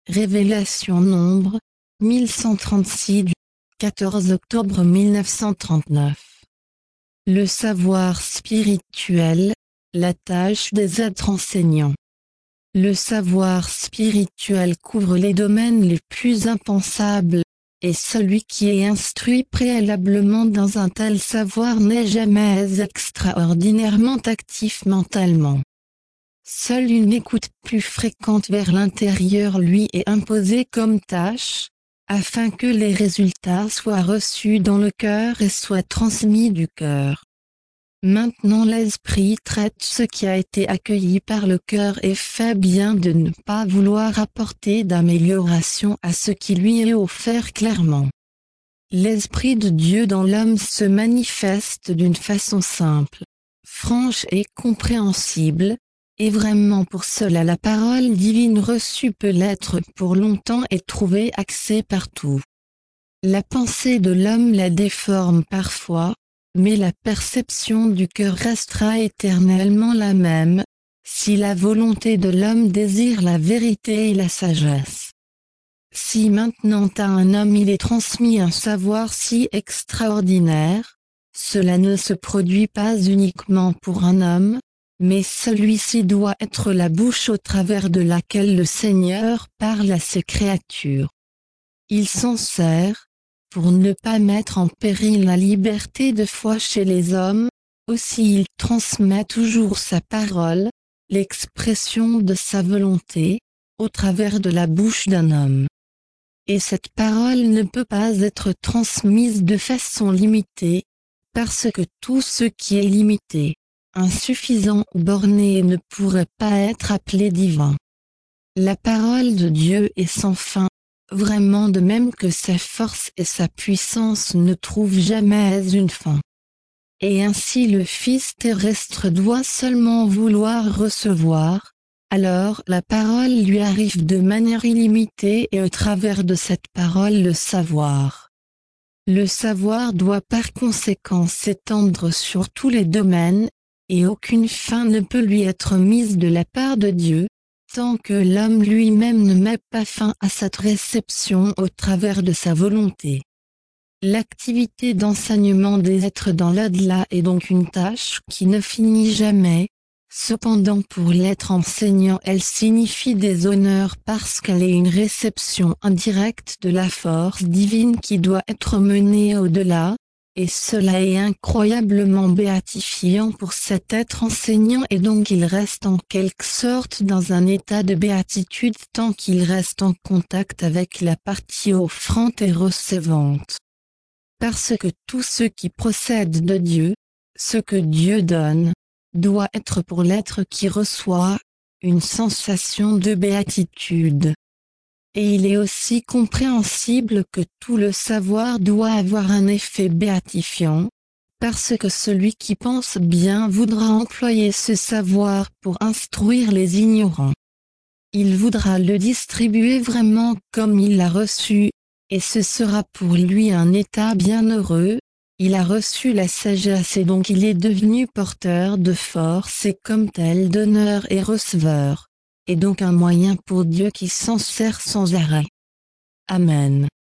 Révélation Nombre, 1136 du 14 octobre 1939. Le savoir spirituel, la tâche des êtres enseignants. Le savoir spirituel couvre les domaines les plus impensables, et celui qui est instruit préalablement dans un tel savoir n'est jamais extraordinairement actif mentalement. Seule une écoute plus fréquente vers l'intérieur lui est imposée comme tâche, afin que les résultats soient reçus dans le cœur et soient transmis du cœur. Maintenant l'esprit traite ce qui a été accueilli par le cœur et fait bien de ne pas vouloir apporter d'amélioration à ce qui lui est offert clairement. L'esprit de Dieu dans l'homme se manifeste d'une façon simple, franche et compréhensible, et vraiment pour cela la parole divine reçue peut l'être pour longtemps et trouver accès partout. La pensée de l'homme la déforme parfois, mais la perception du cœur restera éternellement la même, si la volonté de l'homme désire la vérité et la sagesse. Si maintenant à un homme il est transmis un savoir si extraordinaire, cela ne se produit pas uniquement pour un homme, mais celui-ci doit être la bouche au travers de laquelle le Seigneur parle à ses créatures. Il s'en sert, pour ne pas mettre en péril la liberté de foi chez les hommes, aussi il transmet toujours sa parole, l'expression de sa volonté, au travers de la bouche d'un homme. Et cette parole ne peut pas être transmise de façon limitée, parce que tout ce qui est limité, insuffisant ou borné ne pourrait pas être appelé divin. La parole de Dieu est sans fin, vraiment de même que sa force et sa puissance ne trouvent jamais une fin. Et ainsi le Fils terrestre doit seulement vouloir recevoir, alors la parole lui arrive de manière illimitée et au travers de cette parole le savoir. Le savoir doit par conséquent s'étendre sur tous les domaines, et aucune fin ne peut lui être mise de la part de Dieu, tant que l'homme lui-même ne met pas fin à cette réception au travers de sa volonté. L'activité d'enseignement des êtres dans l'au-delà est donc une tâche qui ne finit jamais. Cependant pour l'être enseignant elle signifie des honneurs parce qu'elle est une réception indirecte de la force divine qui doit être menée au-delà, et cela est incroyablement béatifiant pour cet être enseignant et donc il reste en quelque sorte dans un état de béatitude tant qu'il reste en contact avec la partie offrante et recevante. Parce que tout ce qui procède de Dieu, ce que Dieu donne, doit être pour l'être qui reçoit, une sensation de béatitude. Et il est aussi compréhensible que tout le savoir doit avoir un effet béatifiant, parce que celui qui pense bien voudra employer ce savoir pour instruire les ignorants. Il voudra le distribuer vraiment comme il l'a reçu, et ce sera pour lui un état bienheureux. Il a reçu la sagesse et donc il est devenu porteur de force et comme tel donneur et receveur, et donc un moyen pour Dieu qui s'en sert sans arrêt. Amen.